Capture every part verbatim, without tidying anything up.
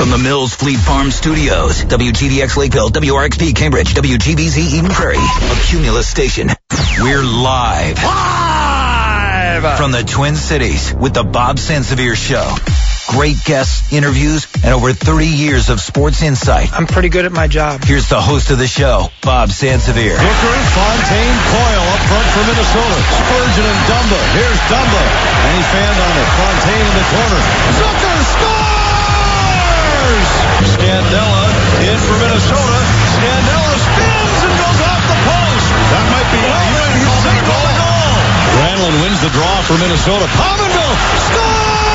From the Mills Fleet Farm Studios, W G D X Lakeville, W R X P Cambridge, W G B Z Eden Prairie, a Cumulus station. We're live. Live! From the Twin Cities with the Bob Sansevier Show. Great guests, interviews, and over thirty years of sports insight. I'm pretty good at my job. Here's the host of the show, Bob Sansevier. Hooker, Fontaine, Coyle up front for Minnesota. Spurgeon and Dumba. Here's Dumba. And he fanned on it. Fontaine in the corner. Zucker scores! Scandella in for Minnesota. Scandella spins and goes off the post. That might be it. He's safe on the goal. Granlund wins the draw for Minnesota. Pominville scores!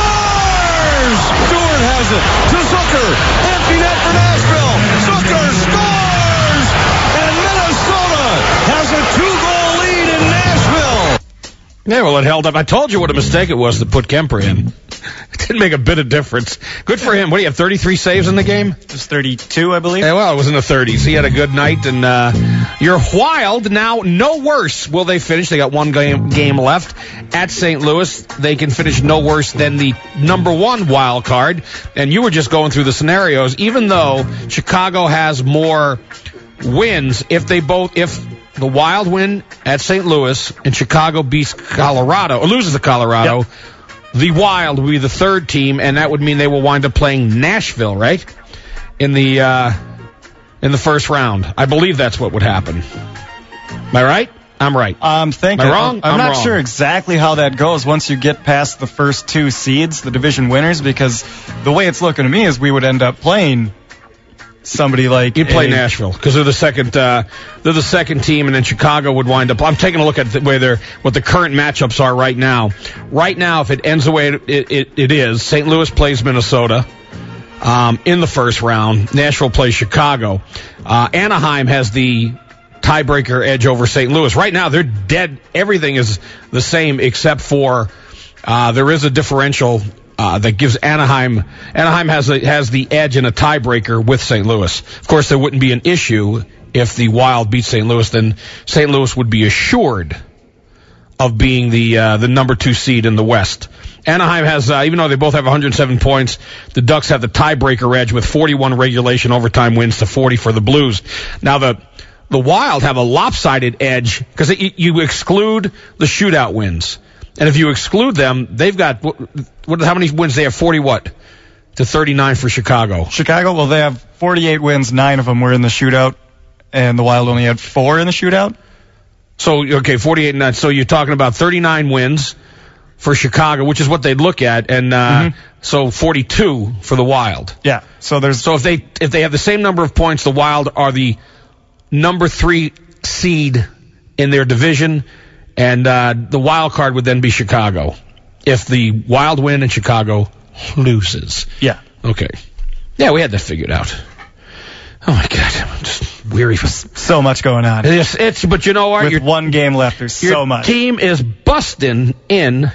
Stewart has it to Zucker. Empty net for Nashville. Zucker scores! And Minnesota has a two-goal lead in Nashville. Yeah, well, it held up. I told you what a mistake it was to put Kemper in. It didn't make a bit of difference. Good for him. What do you have, thirty-three saves in the game? It was thirty-two, I believe. Yeah, well, it was in the thirties. He had a good night, and uh, you're Wild now. No worse will they finish. They got one game, game left at Saint Louis. They can finish no worse than the number one wild card. And you were just going through the scenarios. Even though Chicago has more wins, if they both, if the Wild win at Saint Louis and Chicago beats Colorado or loses to Colorado. Yep. The Wild will be the third team, and that would mean they will wind up playing Nashville, right? In the uh, in the first round. I believe that's what would happen. Am I right? I'm right. I'm thinking. Am I wrong? I'm, I'm not wrong. sure exactly how that goes once you get past the first two seeds, the division winners, because the way it's looking to me is we would end up playing somebody like you'd play a, Nashville because they're the second. Uh, they're the second team, and then Chicago would wind up. I'm taking a look at the way they're what the current matchups are right now. Right now, if it ends the way it it, it is, Saint Louis plays Minnesota um, in the first round. Nashville plays Chicago. Uh, Anaheim has the tiebreaker edge over Saint Louis. Right now, they're dead. Everything is the same except for uh, there is a differential. Uh, that gives Anaheim, Anaheim has a, has the edge in a tiebreaker with Saint Louis. Of course, there wouldn't be an issue if the Wild beat Saint Louis. Then Saint Louis would be assured of being the uh, the number two seed in the West. Anaheim has, uh, even though they both have one hundred seven points, the Ducks have the tiebreaker edge with forty-one regulation overtime wins to forty for the Blues. Now the the Wild have a lopsided edge because you exclude the shootout wins. And if you exclude them, they've got, what, what, how many wins? They have forty what? To thirty-nine for Chicago. Chicago, well, they have forty-eight wins. Nine of them were in the shootout, and the Wild only had four in the shootout. So, okay, forty-eight and nine. So you're talking about thirty-nine wins for Chicago, which is what they'd look at, and uh, mm-hmm. so forty-two for the Wild. Yeah. So there's. So if they if they have the same number of points, the Wild are the number three seed in their division. And uh, the wild card would then be Chicago. If the Wild win and Chicago loses. Yeah. Okay. Yeah, we had that figured out. Oh, my God. I'm just weary. So much going on. It's, it's but you know what? With your, one game left, there's your so much. Your team is busting in,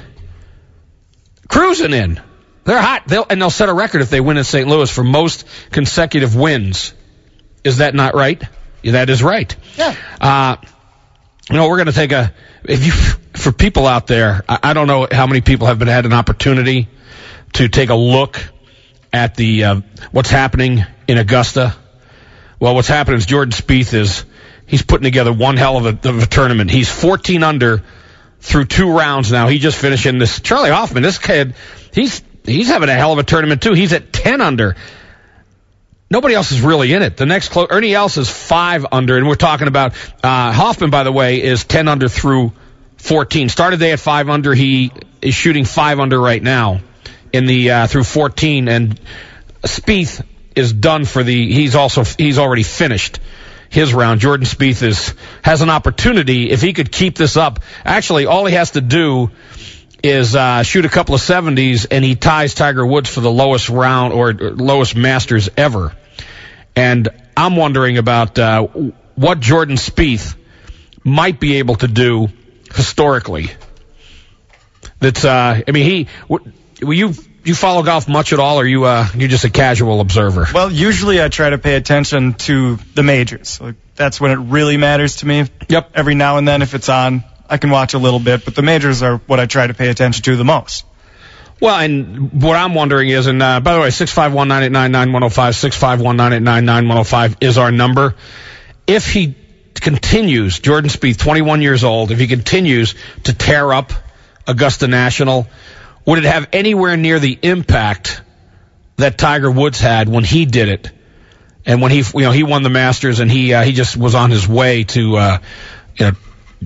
cruising in. They're hot. They'll, and they'll set a record if they win in Saint Louis for most consecutive wins. Is that not right? Yeah, that is right. Yeah. Uh, you know, we're going to take a... If you, for people out there, I, I don't know how many people have been had an opportunity to take a look at the uh, what's happening in Augusta. Well, what's happening is Jordan Spieth is he's putting together one hell of a, of a tournament. He's fourteen under through two rounds now. He just finished in this. Charlie Hoffman, this kid, he's he's having a hell of a tournament too. He's at ten under. Nobody else is really in it. The next close, Ernie Els is five under, and we're talking about uh, Hoffman, by the way, is ten under through fourteen. Started day at five under. He is shooting five under right now in the uh, through fourteen, and Spieth is done for the. He's also he's already finished his round. Jordan Spieth is has an opportunity if he could keep this up. Actually, all he has to do is uh, shoot a couple of seventies, and he ties Tiger Woods for the lowest round or, or lowest Masters ever. And I'm wondering about uh, what Jordan Spieth might be able to do historically. That's, uh, I mean, he, will you, you follow golf much at all, or are you, uh, you just a casual observer? Well, usually I try to pay attention to the majors. Like, that's when it really matters to me. Yep. Every now and then, if it's on, I can watch a little bit, but the majors are what I try to pay attention to the most. Well, and what I'm wondering is, and uh, by the way, six five one, nine eight nine, nine one oh five, six five one, nine eight nine, nine one oh five is our number. If he continues, Jordan Spieth, twenty-one years old, if he continues to tear up Augusta National, would it have anywhere near the impact that Tiger Woods had when he did it? And when he, you know, he won the Masters, and he uh, he just was on his way to, uh, you know,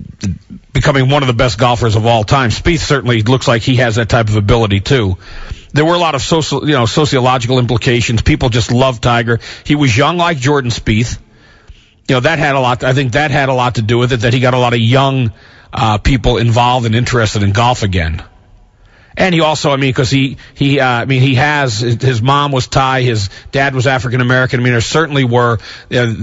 becoming one of the best golfers of all time. Spieth certainly looks like he has that type of ability too. There were a lot of social, you know, sociological implications. People just love Tiger. He was young like Jordan Spieth. You know, that had a lot, I think that had a lot to do with it, that he got a lot of young uh, people involved and interested in golf again. And he also, I mean, because he, he, uh, I mean, he has, his mom was Thai, his dad was African American. I mean, there certainly were, uh,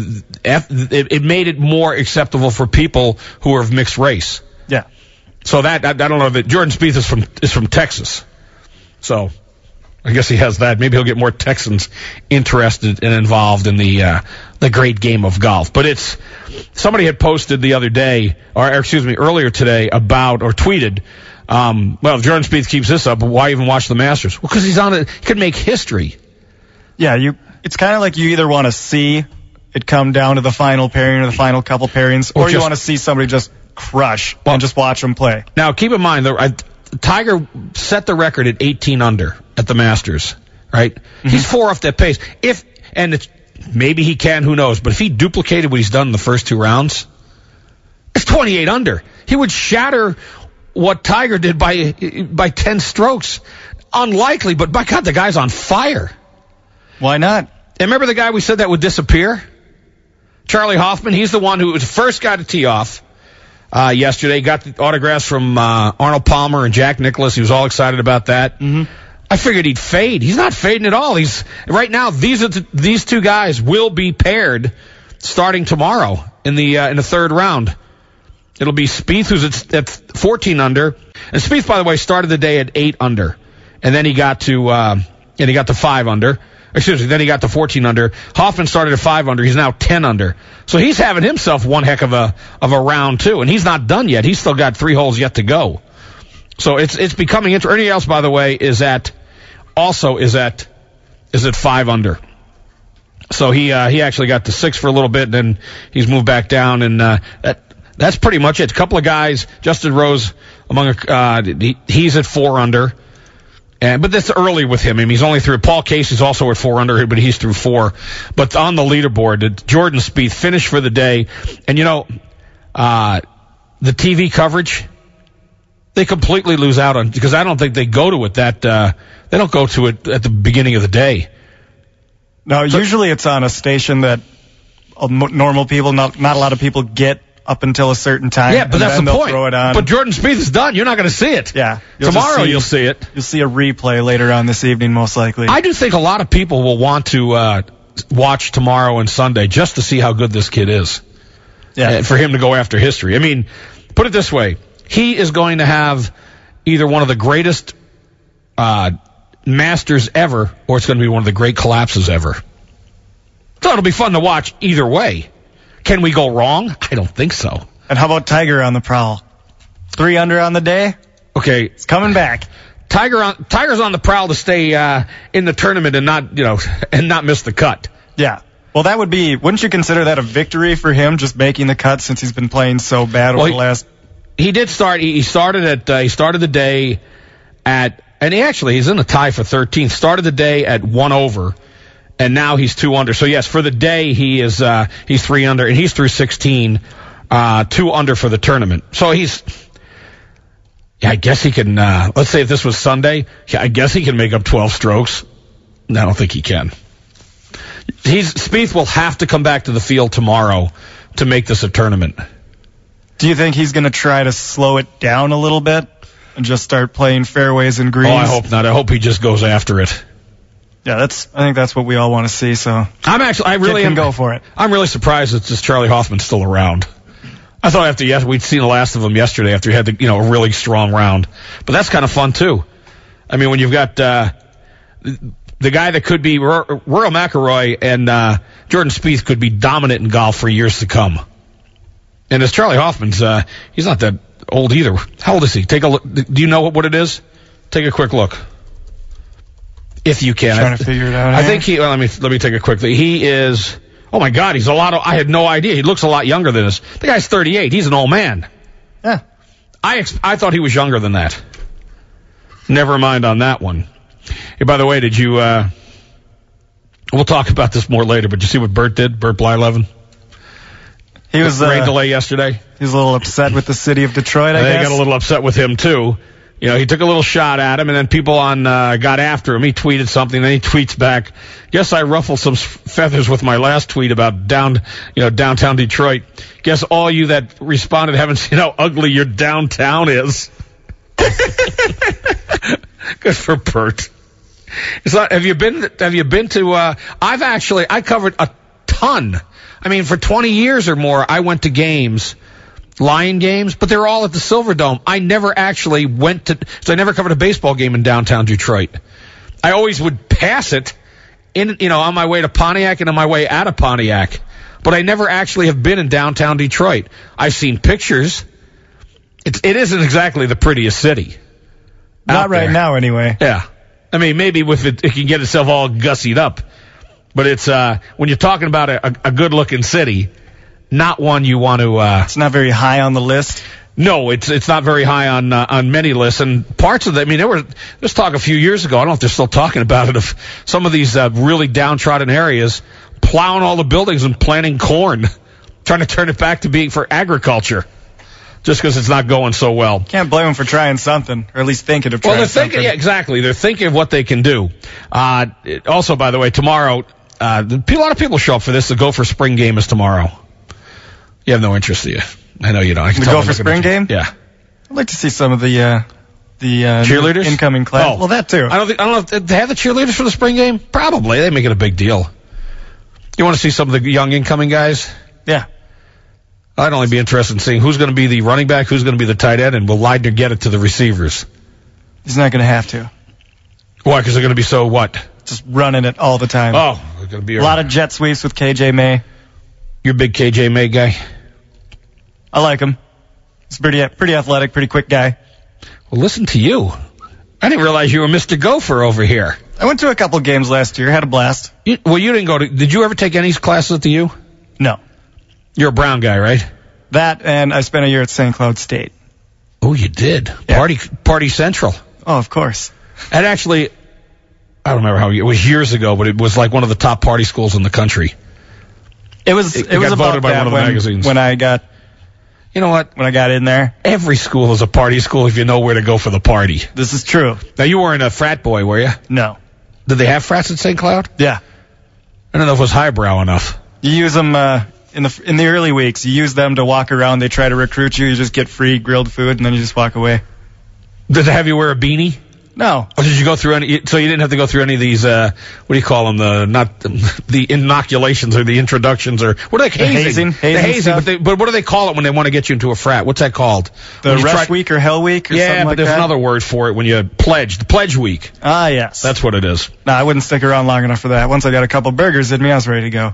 it, it made it more acceptable for people who are of mixed race. Yeah. So that, I, I don't know that Jordan Spieth is from, is from Texas. So I guess he has that. Maybe he'll get more Texans interested and involved in the, uh, the great game of golf. But it's, somebody had posted the other day, or, or excuse me, earlier today about, or tweeted, Um, well, if Jordan Spieth keeps this up, why even watch the Masters? Well, because he's on it. He could make history. Yeah, you. It's kind of like you either want to see it come down to the final pairing or the final couple pairings, or, or just, you want to see somebody just crush well, and just watch them play. Now, keep in mind, the, uh, Tiger set the record at eighteen under at the Masters, right? Mm-hmm. He's four off that pace. If and it's, maybe he can, who knows? But if he duplicated what he's done in the first two rounds, it's twenty-eight under. He would shatter what Tiger did by by ten strokes. Unlikely, but by God, the guy's on fire. Why not? And remember the guy we said that would disappear? Charlie Hoffman. He's the one who was the first guy to tee off uh, yesterday. Got the autographs from uh, Arnold Palmer and Jack Nicklaus. He was all excited about that. Mm-hmm. I figured he'd fade. He's not fading at all. He's right now. These are the, these two guys will be paired starting tomorrow in the uh, in the third round. It'll be Spieth, who's at, at fourteen under, and Spieth, by the way, started the day at eight under, and then he got to uh, and he got to five under. Excuse me, then he got to fourteen under. Hoffman started at five under. He's now ten under. So he's having himself one heck of a of a round too, and he's not done yet. He's still got three holes yet to go. So it's it's becoming interesting. Everybody else, by the way, is at also is at is at five under. So he uh, he actually got to six for a little bit, and then he's moved back down, and uh, that. That's pretty much it. A couple of guys, Justin Rose, among uh, he, he's at four under, and but that's early with him. I mean, he's only through. Paul Casey's also at four under, but he's through four. But on the leaderboard, Jordan Spieth finished for the day, and you know, uh, the T V coverage, they completely lose out on because I don't think they go to it that uh, they don't go to it at the beginning of the day. No, so, usually it's on a station that normal people, not not a lot of people get up until a certain time. Yeah, but that's the point. Throw it on. But Jordan Spieth is done. You're not going to see it. Yeah. You'll Tomorrow see, you'll see it. You'll see a replay later on this evening, most likely. I do think a lot of people will want to uh, watch tomorrow and Sunday just to see how good this kid is. Yeah. Uh, for him to go after history. I mean, put it this way. He is going to have either one of the greatest uh, Masters ever, or it's going to be one of the great collapses ever. So it'll be fun to watch either way. Can we go wrong? I don't think so. And how about Tiger on the prowl? Three under on the day? Okay. It's coming back. Tiger on, Tiger's on the prowl to stay uh, in the tournament and not, you know, and not miss the cut. Yeah. Well, that would be, wouldn't you consider that a victory for him, just making the cut since he's been playing so bad well, over the last... He, he did start, he, he started at, uh, he started the day at, and he actually, he's in a tie for thirteenth, started the day at one over. And now he's two under. So yes, for the day he is uh, he's three under, and he's through sixteen, uh, two under for the tournament. So he's, yeah, I guess he can. Uh, let's say if this was Sunday, yeah, I guess he can make up twelve strokes. No, I don't think he can. He's Spieth will have to come back to the field tomorrow to make this a tournament. Do you think he's going to try to slow it down a little bit and just start playing fairways and greens? Oh, I hope not. I hope he just goes after it. Yeah, that's. I think that's what we all want to see. So I'm actually, I really can am, go for it. I'm really surprised that this Charlie Hoffman's still around. I thought after yes, we'd seen the last of him yesterday after he had the, you know, a really strong round. But that's kind of fun too. I mean, when you've got uh, the guy that could be Rory McIlroy and uh, Jordan Spieth could be dominant in golf for years to come. And as Charlie Hoffman's, uh, he's not that old either. How old is he? Take a look. Do you know what it is? Take a quick look. if you can. Trying to figure it out. I here. think he. Well, let me let me take it quickly. He is. Oh my God, he's a lot of. I had no idea. He looks a lot younger than us. The guy's thirty-eight. He's an old man. Yeah. I ex- I thought he was younger than that. Never mind on that one. Hey, by the way, did you? Uh, we'll talk about this more later. But did you see what Bert did? Bert Blyleven. He was rain uh, delay yesterday. He was a little upset with the city of Detroit. I they guess got a little upset with him too. You know, he took a little shot at him, and then people on uh, got after him. He tweeted something, then he tweets back, "Guess I ruffled some feathers with my last tweet about down, you know, downtown Detroit. Guess all you that responded haven't seen how ugly your downtown is." Good for Bert. It's not. Have you been? Have you been to? Uh, I've actually. I covered a ton. I mean, for twenty years or more, I went to games. Lion games, but they're all at the Silverdome. I never actually went to, so I never covered a baseball game in downtown Detroit. I always would pass it in, you know, on my way to Pontiac and on my way out of Pontiac, but I never actually have been in downtown Detroit. I've seen pictures. It's, it isn't exactly the prettiest city. Not right now, anyway. Yeah. I mean, maybe with it, it can get itself all gussied up, but it's, uh, when you're talking about a, a, a good looking city, not one you want to. Uh, it's not very high on the list. No, it's it's not very high on uh, on many lists, and parts of the. I mean, there were this talk a few years ago. I don't know if they're still talking about it. Of some of these uh, really downtrodden areas, plowing all the buildings and planting corn, trying to turn it back to being for agriculture, just because it's not going so well. Can't blame them for trying something, or at least thinking of trying well, they're something. thinking, yeah, exactly. They're thinking of what they can do. Uh, it, also, by the way, tomorrow, uh, a lot of people show up for this. The Gopher Spring game is tomorrow. You have no interest, do you? I know you don't. I can the tell Gopher Spring game? Yeah. I'd like to see some of the uh, the uh, cheerleaders, incoming class. Oh. Well, that too. I don't think. I don't know if they have the cheerleaders for the spring game. Probably. They make it a big deal. You want to see some of the young incoming guys? Yeah. I'd only be interested in seeing who's going to be the running back, who's going to be the tight end, and will Leidner get it to the receivers? He's not going to have to. Why? Because they're going to be so what? Just running it all the time. Oh, they're going to be a lot of jet sweeps with K J May. You're a big K J May guy. I like him. He's pretty pretty athletic, pretty quick guy. Well, listen to you. I didn't realize you were Mister Gopher over here. I went to a couple games last year. Had a blast. You, well, you didn't go to. Did you ever take any classes at the U? No. You're a Brown guy, right? That, and I spent a year at Saint Cloud State. Oh, you did. Yeah. Party Party Central. Oh, of course. And actually, I don't remember how it was years ago, but it was like one of the top party schools in the country. It was. It, it was got about voted by that one of the when, magazines. when I got. You know what? When I got in there, every school is a party school if you know where to go for the party. This is true. Now, you weren't a frat boy, were you? No. Did they have frats at Saint Cloud? Yeah. I don't know if it was highbrow enough. You use them uh, in the in the early weeks. You use them to walk around. They try to recruit you. You just get free grilled food, and then you just walk away. Did they have you wear a beanie? No. Or did you go through any? So you didn't have to go through any of these. Uh, what do you call them? The not the inoculations or the introductions or what are they? The hazing. hazing. The hazing. But, they, but what do they call it when they want to get you into a frat? What's that called? The rush try, week or hell week or yeah, something but like there's that? another word for it when you pledge. The pledge week. Ah, yes. That's what it is. No, I wouldn't stick around long enough for that. Once I got a couple burgers in me, I was ready to go.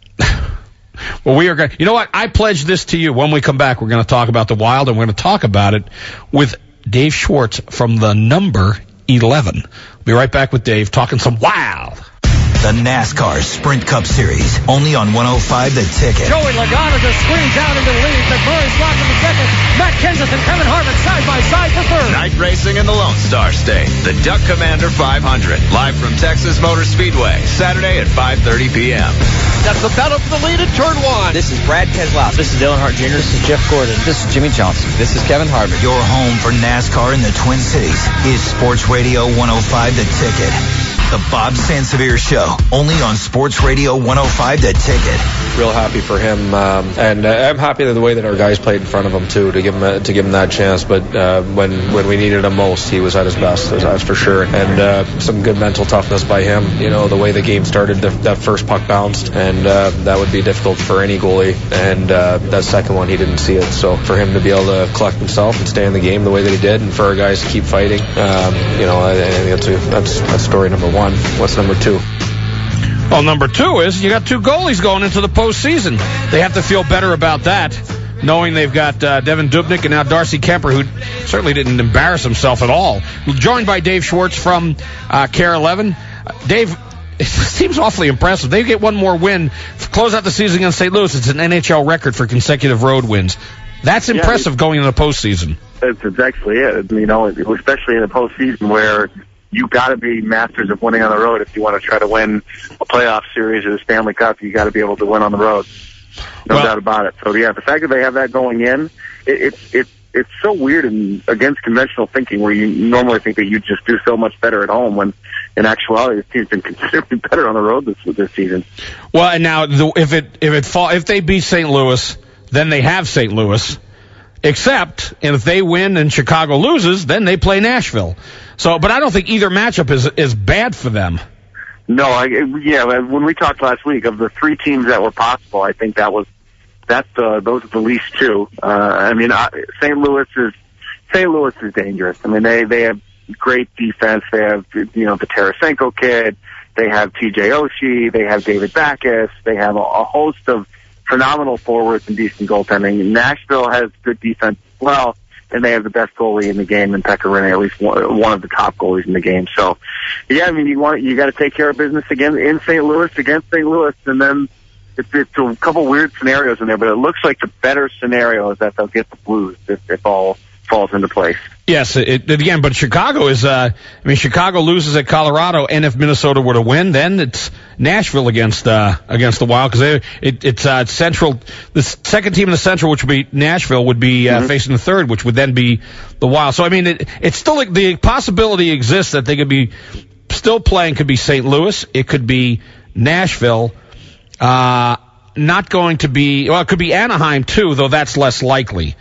Well, we are going. You know what? I pledge this to you. When we come back, we're going to talk about the Wild, and we're going to talk about it with Dave Schwartz from the number eleven. We'll be right back with Dave talking some Wild. The NASCAR Sprint Cup Series, only on one oh five The Ticket. Joey Logano just squeezed out into the lead. McMurray slots in the second. Matt Kenseth and Kevin Harvick side by side for third. Night racing in the Lone Star State. The Duck Commander five hundred. Live from Texas Motor Speedway. Saturday at five thirty p.m. That's the battle for the lead in turn one. This is Brad Keselowski. This is Dale Earnhardt Junior This is Jeff Gordon. This is Jimmy Johnson. This is Kevin Harvick. Your home for NASCAR in the Twin Cities is Sports Radio one oh five The Ticket. The Bob Sansevere Show, only on Sports Radio one oh five The Ticket. Real happy for him, um, and uh, I'm happy that the way that our guys played in front of him too, to give him a, to give him that chance. But uh, when when we needed him most, he was at his best, that's for sure. And uh, some good mental toughness by him. You know, the way the game started, the, that first puck bounced, and uh, that would be difficult for any goalie. And uh, that second one, he didn't see it. So for him to be able to collect himself and stay in the game the way that he did, and for our guys to keep fighting, um, you know, I, I think that's, a, that's that's story number one. What's number two? Well, number two is you got two goalies going into the postseason. They have to feel better about that, knowing they've got uh, Devin Dubnyk and now Darcy Kemper, who certainly didn't embarrass himself at all. Joined by Dave Schwartz from uh, K A R E eleven. Dave, it seems awfully impressive. They get one more win, close out the season against Saint Louis. It's an N H L record for consecutive road wins. That's impressive yeah, going into the postseason. That's exactly it. You know, especially in the postseason where you got to be masters of winning on the road if you want to try to win a playoff series or the Stanley Cup. You got to be able to win on the road, no well, doubt about it. So yeah, the fact that they have that going in, it, it's it's it's so weird and against conventional thinking, where you normally think that you just do so much better at home, when in actuality this team's been considerably better on the road this this season. Well, and now the, if it if it fall if they beat Saint Louis, then they have Saint Louis. Except, and if they win and Chicago loses, then they play Nashville. So, but I don't think either matchup is is bad for them. No, I, yeah. When we talked last week of the three teams that were possible, I think that was that's the those are the least two. Uh, I mean, Saint Louis is Saint Louis is dangerous. I mean, they they have great defense. They have you know the Tarasenko kid. They have T J Oshie. They have David Backes. They have a, a host of phenomenal forwards and decent goaltending. Nashville has good defense as well, and they have the best goalie in the game in Pekka Rinne, at least one, one of the top goalies in the game. So, yeah, I mean, you want you got to take care of business again in Saint Louis against Saint Louis, and then it's, it's a couple weird scenarios in there, but it looks like the better scenario is that they'll get the Blues if, if all falls into place. Yes, it, it, again, but Chicago is, uh, I mean, Chicago loses at Colorado, and if Minnesota were to win, then it's Nashville against, uh, against the Wild, because it, it's, uh, Central, the second team in the Central, which would be Nashville, would be, uh, mm-hmm. facing the third, which would then be the Wild. So, I mean, it, it's still, like, the possibility exists that they could be, still playing could be Saint Louis, it could be Nashville, uh, not going to be, well, it could be Anaheim too, though that's less likely.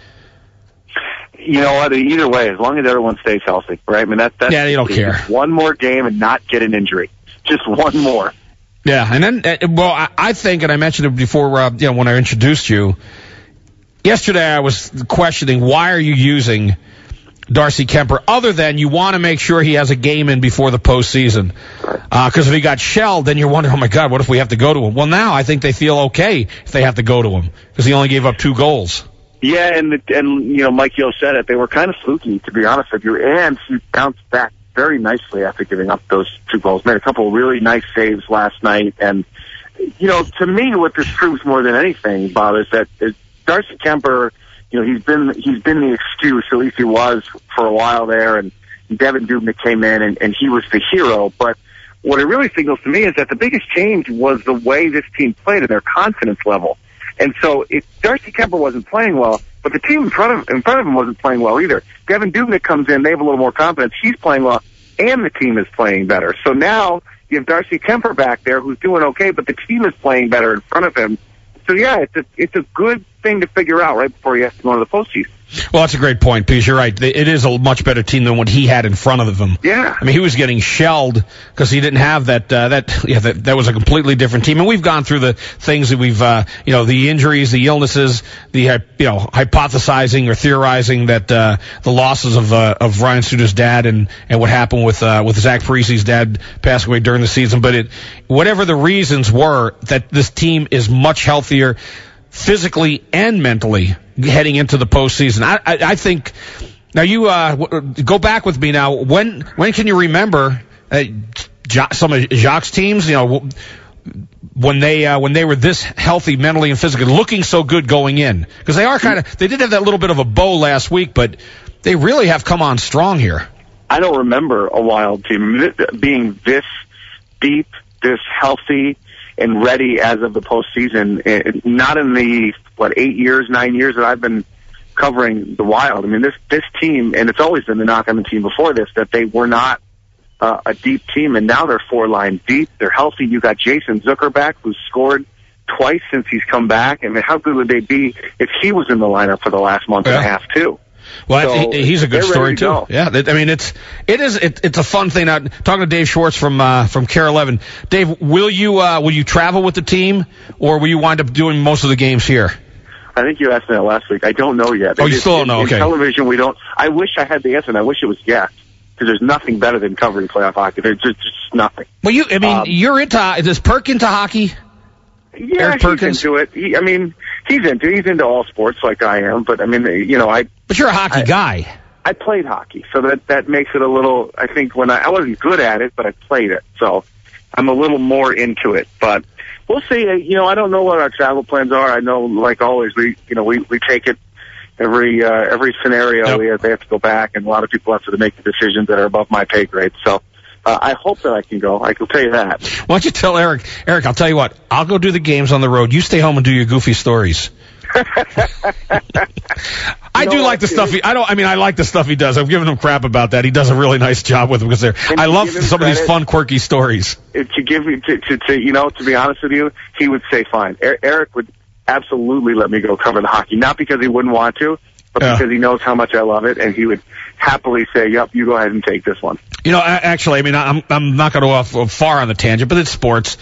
You know what? Either way, as long as everyone stays healthy, right? I mean, that, that's yeah, they don't care. One more game and not get an injury. Just one more. Yeah, and then, uh, well, I, I think, and I mentioned it before, uh, you know, when I introduced you, yesterday I was questioning, why are you using Darcy Kemper, other than you want to make sure he has a game in before the postseason? Because uh, if he got shelled, then you're wondering, oh, my God, what if we have to go to him? Well, now I think they feel okay if they have to go to him, because he only gave up two goals. Yeah, and, and you know, Mike Yeo said it. They were kind of fluky, to be honest with you, and he bounced back very nicely after giving up those two goals. Made a couple of really nice saves last night. And, you know, to me, what this proves more than anything, Bob, is that is Darcy Kemper, you know, he's been he's been the excuse, at least he was for a while there, and Devin Dubnyk came in, and, and he was the hero. But what it really signals to me is that the biggest change was the way this team played and their confidence level. And so if Darcy Kemper wasn't playing well, but the team in front of in front of him wasn't playing well either. Devin Dubnyk comes in, they have a little more confidence. He's playing well, and the team is playing better. So now you have Darcy Kemper back there who's doing okay, but the team is playing better in front of him. So, yeah, it's a, it's a good thing to figure out right before he has to go to the postseason. Well, that's a great point, because you're right. It is a much better team than what he had in front of him. Yeah. I mean, he was getting shelled because he didn't have that, uh, that, yeah, that, that was a completely different team. And we've gone through the things that we've, uh, you know, the injuries, the illnesses, the, uh, you know, hypothesizing or theorizing that, uh, the losses of, uh, of Ryan Suter's dad and, and what happened with, uh, with Zach Parisi's dad passing away during the season. But it, whatever the reasons were, that this team is much healthier physically and mentally heading into the postseason. I, I, I think now you uh, w- go back with me now. When when can you remember uh, jo- some of Jacques' teams? You know, when they uh, when they were this healthy mentally and physically, looking so good going in, because they are kind of they did have that little bit of a bow last week, but they really have come on strong here. I don't remember a Wild team being this deep, this healthy, and ready as of the postseason. Not in the, what, eight years, nine years that I've been covering the Wild. I mean, this this team, and it's always been the knock on the team before this, that they were not uh, a deep team, and now they're four line deep. They're healthy. You got Jason Zucker back, who's scored twice since he's come back. I mean, how good would they be if he was in the lineup for the last month yeah. and a half, too? Well, so he, he's a good story to too. Go. Yeah, I mean it's it is it, it's a fun thing. Now, talking to Dave Schwartz from uh, from Care eleven. Dave, will you uh, will you travel with the team, or will you wind up doing most of the games here? I think you asked me that last week. I don't know yet. Oh, you still don't know? In, okay. In television, we don't. I wish I had the answer, and I wish it was yes, because there's nothing better than covering playoff hockey. There's just, just nothing. Well, you I mean um, you're into is Perk into hockey? Yeah, Eric he's Perkins? into it. He, I mean, he's into he's into all sports like I am. But I mean, you know, I. But you're a hockey I, guy. I played hockey, so that that makes it a little. I think when I, I wasn't good at it, but I played it, so I'm a little more into it. But we'll see. You know, I don't know what our travel plans are. I know, like always, we you know we we take it every uh, every scenario. Yep. We have, they have to go back, and a lot of people have to make the decisions that are above my pay grade. So. Uh, I hope that I can go. I can tell you that. Why don't you tell Eric? Eric, I'll tell you what. I'll go do the games on the road. You stay home and do your goofy stories. I do like the stuff he. I don't. I mean, I like the stuff he does. I'm giving him crap about that. He does a really nice job with them because they're. I love some of these fun, quirky stories. To give me to, to, to you know, to be honest with you, he would say fine. Eric would absolutely let me go cover the hockey, not because he wouldn't want to, but yeah. because he knows how much I love it, and he would happily say, "Yep, you go ahead and take this one." You know, actually, I mean, I'm I'm not going to go off far on the tangent, but it's sports.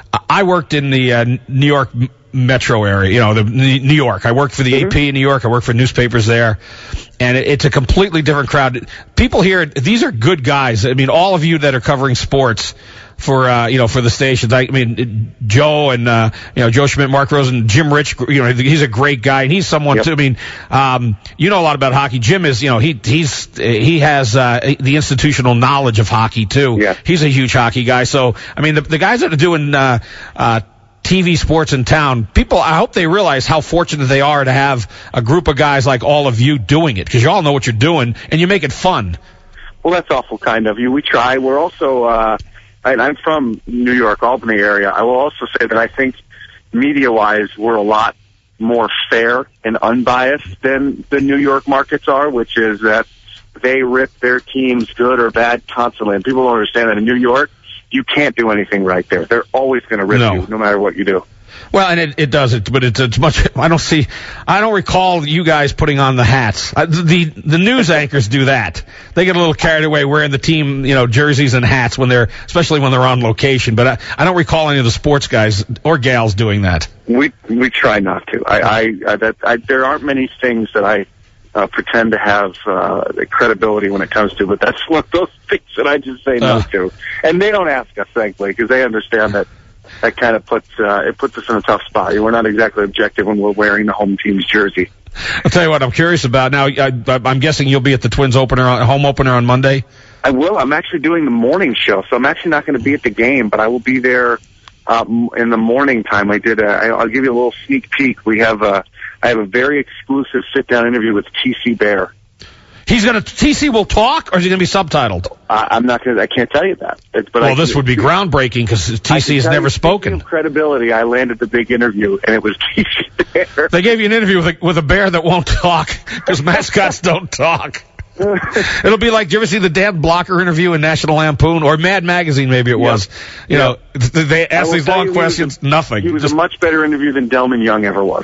I worked in the uh, New York metro area, you know, the New York. I worked for the mm-hmm. A P in New York. I worked for newspapers there, and it, it's a completely different crowd. People here, these are good guys. I mean, all of you that are covering sports for uh, you know for the stations. I mean, Joe and uh, you know Joe Schmidt, Mark Rosen, Jim Rich. You know, he's a great guy, and he's someone yep. too. I mean, um, you know a lot about hockey. Jim is, you know, he he's he has uh, the institutional knowledge of hockey too. Yeah. He's a huge hockey guy. So I mean, the, the guys that are doing uh, uh, T V sports in town, people, I hope they realize how fortunate they are to have a group of guys like all of you doing it, because you all know what you're doing and you make it fun. Well, that's awful kind of you. We try. We're also. Uh And I'm from New York, Albany area. I will also say that I think media-wise we're a lot more fair and unbiased than the New York markets are, which is that they rip their teams good or bad constantly. And people don't understand that in New York, you can't do anything right there. They're always going to rip no. you no matter what you do. Well, and it, it does it, but it's, it's much. I don't see. I don't recall you guys putting on the hats. Uh, the the news anchors do that. They get a little carried away wearing the team, you know, jerseys and hats when they're, especially when they're on location. But I, I don't recall any of the sports guys or gals doing that. We we try not to. I, I, I that I, there aren't many things that I uh, pretend to have uh, the credibility when it comes to, but that's one of those things that I just say no uh. to. And they don't ask us, thankfully, because they understand that. That kind of puts uh, it puts us in a tough spot. We're not exactly objective when we're wearing the home team's jersey. I'll tell you what I'm curious about. Now, I, I'm guessing you'll be at the Twins opener, home opener on Monday? I will. I'm actually doing the morning show, so I'm actually not going to be at the game, but I will be there uh, in the morning time. I did. A, I'll give you a little sneak peek. We have a I have a very exclusive sit-down interview with T C Bear. He's gonna T C will talk, or is he gonna be subtitled? Uh, I'm not gonna. I can't tell you that. It's, but well, I, this would be groundbreaking because T C has never spoken. Of credibility, I landed the big interview, and it was T C Bear. They gave you an interview with a, with a bear that won't talk because mascots don't talk. It'll be like, do you ever see the Dan Blocker interview in National Lampoon or Mad Magazine? Maybe it was. You yeah. know, they ask these long questions. A, nothing. He was Just, a much better interview than Delman Young ever was.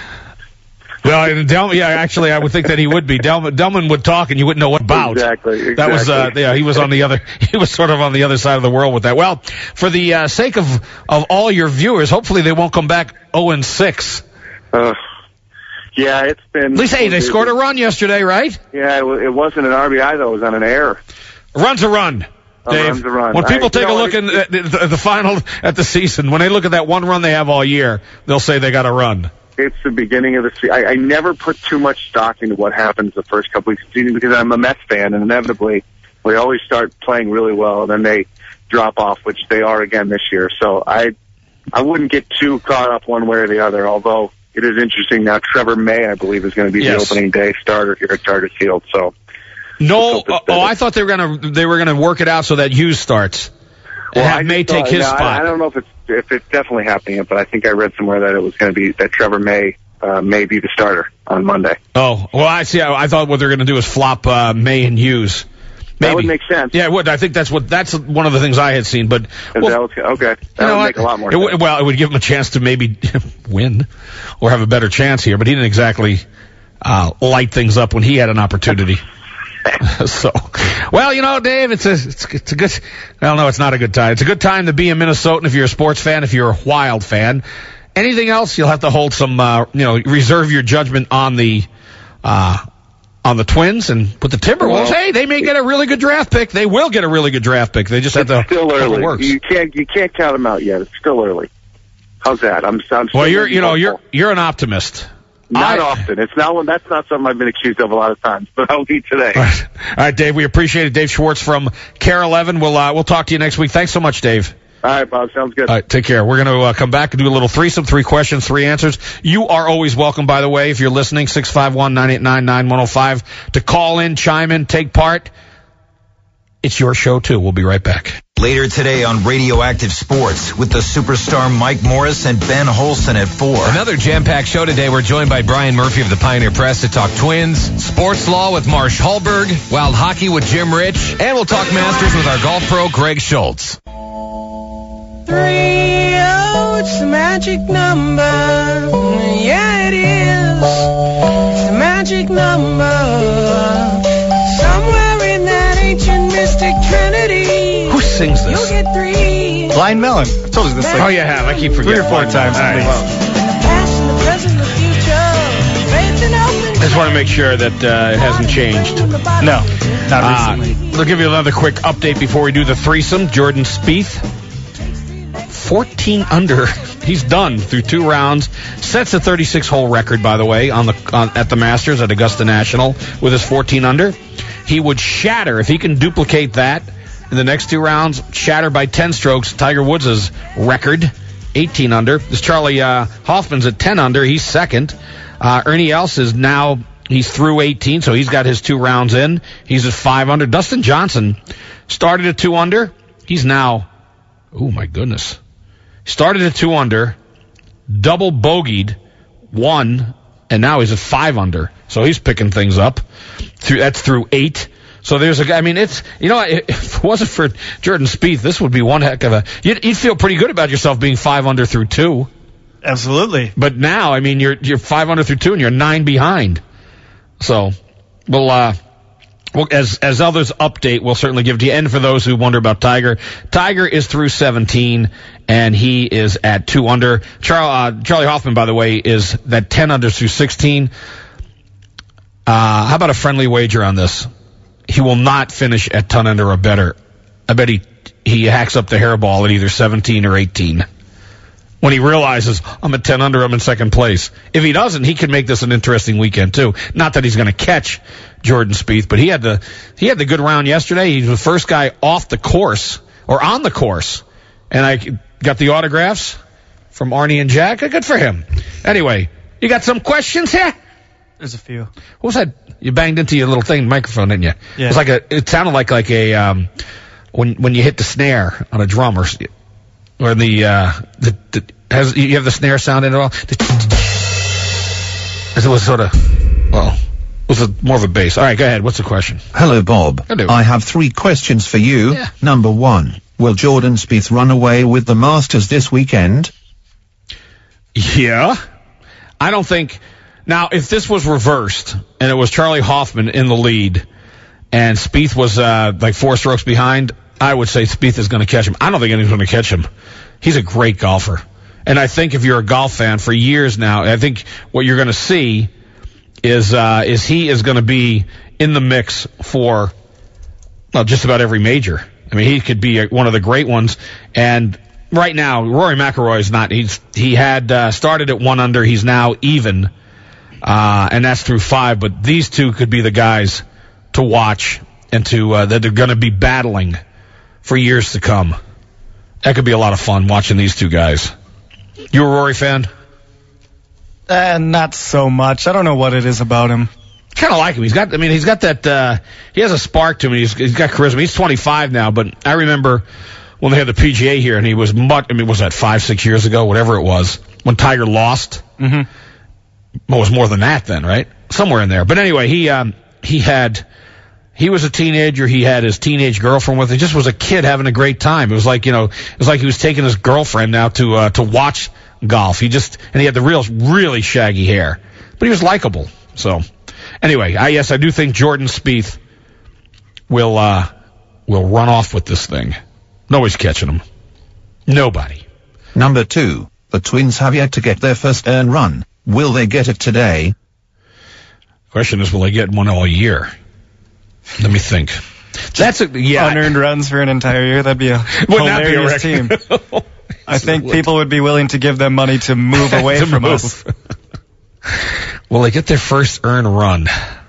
Well, and Delman, yeah, actually, I would think that he would be. Delman, Delman would talk, and you wouldn't know what about. Exactly. exactly. That was, uh, yeah, he was on the other, he was sort of on the other side of the world with that. Well, for the uh, sake of of all your viewers, hopefully they won't come back oh and six. Uh, yeah, it's been. At least, hey, they scored a run yesterday, right? Yeah, it, it wasn't an R B I though; it was on an error. A run's a run. A Dave, run's a run. When people I, take you know, a look in the, the, the final at the season, when they look at that one run they have all year, they'll say they got a run. It's the beginning of the season. I, I never put too much stock into what happens the first couple weeks of the season because I'm a Mets fan, and inevitably we always start playing really well, and then they drop off, which they are again this year. So I I wouldn't get too caught up one way or the other, although it is interesting now. Trevor May, I believe, is going to be yes. the opening day starter here at Charter Field. So no, oh, oh, I thought they were going to they were going to work it out so that Hughes starts. Well, and have May take thought, his no, spot. I, I don't know if it's if it's definitely happening, but I think I read somewhere that it was going to be that Trevor May uh, may be the starter on Monday. Oh, well, I see. I, I thought what they're going to do is flop uh, May and Hughes. Maybe. That would make sense. Yeah, it would. I think that's what that's one of the things I had seen. But well, that was, okay, that would know, make a lot more it sense. W- well, it would give him a chance to maybe win or have a better chance here. But he didn't exactly uh, light things up when he had an opportunity. So, well, you know, Dave, it's a, it's, it's a good, well, no, it's not a good time. It's a good time to be a Minnesotan if you're a sports fan, if you're a Wild fan. Anything else, you'll have to hold some, uh, you know, reserve your judgment on the, uh, on the Twins and put the Timberwolves. Well, hey, they may get a really good draft pick. They will get a really good draft pick. They just have to. Still early. Works. You can't, you can't count them out yet. It's still early. How's that? I'm, I'm well, you're, you know, you're, you're an optimist. Not I, often. It's not one. That's not something I've been accused of a lot of times, but I'll be today. All right, all right, Dave. We appreciate it. Dave Schwartz from Care eleven. We'll uh, we'll talk to you next week. Thanks so much, Dave. All right, Bob. Sounds good. All right, take care. We're going to uh, come back and do a little threesome, three questions, three answers. You are always welcome, by the way, if you're listening, six five one, nine eight nine, nine one oh five, to call in, chime in, take part. It's your show, too. We'll be right back. Later today on Radioactive Sports with the superstar Mike Morris and Ben Holson at four. Another jam-packed show today. We're joined by Brian Murphy of the Pioneer Press to talk Twins, sports law with Marsh Hallberg, wild hockey with Jim Rich, and we'll talk Masters with our golf pro, Greg Schultz. Three, oh, it's the magic number. Yeah, it is. It's the magic number. Somewhere in that ancient mystic trinity. Who sings this? You'll get three. Blind Melon. I've told you this like oh, you have. I keep forgetting. Three or four times. All right. The past and the present, the future. Faith and hope. I just want to make sure that uh, it hasn't changed. No, not recently. Uh, we'll give you another quick update before we do the threesome. Jordan Spieth, fourteen under. He's done through two rounds. Sets a thirty-six hole record, by the way, on the on, at the Masters at Augusta National with his fourteen under. He would shatter, if he can duplicate that in the next two rounds, shatter by ten strokes Tiger Woods' record, eighteen under. This Charlie uh, Hoffman's at ten under. He's second. Uh, Ernie Els is now, he's through eighteen, so he's got his two rounds in. He's at five under. Dustin Johnson started at two under. He's now, oh my goodness. Started at two under, double bogeyed, one, and now he's at five under. So he's picking things up. Through, that's through eight. So there's a guy, I mean, it's, you know, if it wasn't for Jordan Spieth, this would be one heck of a, you'd, you'd feel pretty good about yourself being five under through two. Absolutely. But now, I mean, you're, you're five under through two and you're nine behind. So, we'll, uh, Well, as as others update, we'll certainly give it to you. And for those who wonder about Tiger, Tiger is through seventeen, and he is at two under. Charlie, uh, Charlie Hoffman, by the way, is that ten under through sixteen. Uh, how about a friendly wager on this? He will not finish at ten under or better. I bet he he hacks up the hairball at either seventeen or eighteen. When he realizes, I'm at ten under, I'm in second place. If he doesn't, he could make this an interesting weekend, too. Not that he's going to catch Jordan Spieth, but he had the he had the good round yesterday. He's the first guy off the course, or on the course. And I got the autographs from Arnie and Jack. Good for him. Anyway, you got some questions here? There's a few. What was that? You banged into your little thing, microphone, didn't you? Yeah. It was like a, it sounded like, like a, um, when, when you hit the snare on a drum or, or the, uh, the, the has, you have the snare sound in it all? It was sort of, well, it was a, more of a bass. All right, go ahead. What's the question? Hello, Bob. Hello. I have three questions for you. Yeah. Number one, will Jordan Spieth run away with the Masters this weekend? Yeah. I don't think, now, if this was reversed, and it was Charlie Hoffman in the lead, and Spieth was, uh, like four strokes behind, I would say Spieth is going to catch him. I don't think anyone's going to catch him. He's a great golfer. And I think if you're a golf fan for years now, I think what you're going to see is uh, is he is going to be in the mix for, well, just about every major. I mean, he could be a, one of the great ones. And right now, Rory McIlroy is not. He's he had uh, started at one under. He's now even, uh, and that's through five. But these two could be the guys to watch and to uh, that are going to be battling for years to come. That could be a lot of fun watching these two guys. You a Rory fan? Uh, not so much. I don't know what it is about him. Kind of like him. He's got, I mean, he's got that, uh, he has a spark to him. He's, he's got charisma. He's twenty-five now, but I remember when they had the P G A here and he was much, I mean, was that five, six years ago, whatever it was, when Tiger lost? Mm-hmm. Well, it was more than that then, right? Somewhere in there. But anyway, he, um, he had, he was a teenager. He had his teenage girlfriend with him. He just was a kid having a great time. It was like, you know, it was like he was taking his girlfriend now to, uh, to watch golf. He just, and he had the real, really shaggy hair, but he was likable. So anyway, I, yes, I do think Jordan Spieth will, uh, will run off with this thing. Nobody's catching him. Nobody. Number two, the Twins have yet to get their first earned run. Will they get it today? Question is, will they get one all year? Let me think. That's a, yeah. Unearned runs for an entire year. That'd be a hilarious team. I think people would be willing to give them money to move away to from move. us. Will they get their first earned run?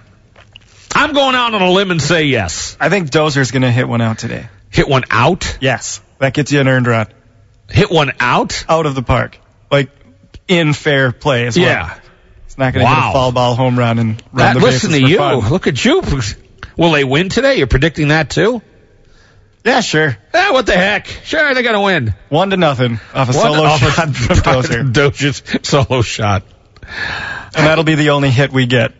I'm going out on a limb and say yes. I think Dozier's going to hit one out today. Hit one out? Yes. That gets you an earned run. Hit one out? Out of the park. Like, in fair play as well. Yeah. It's not going to wow. hit a foul ball home run and run that, the bases Listen to for you. fun. Look at you. Will they win today? You're predicting that too? Yeah, sure. Ah, what the heck? Sure, they're going to win. One to nothing off a One solo off shot from Dozier. Dozier's solo shot. And that'll be the only hit we get.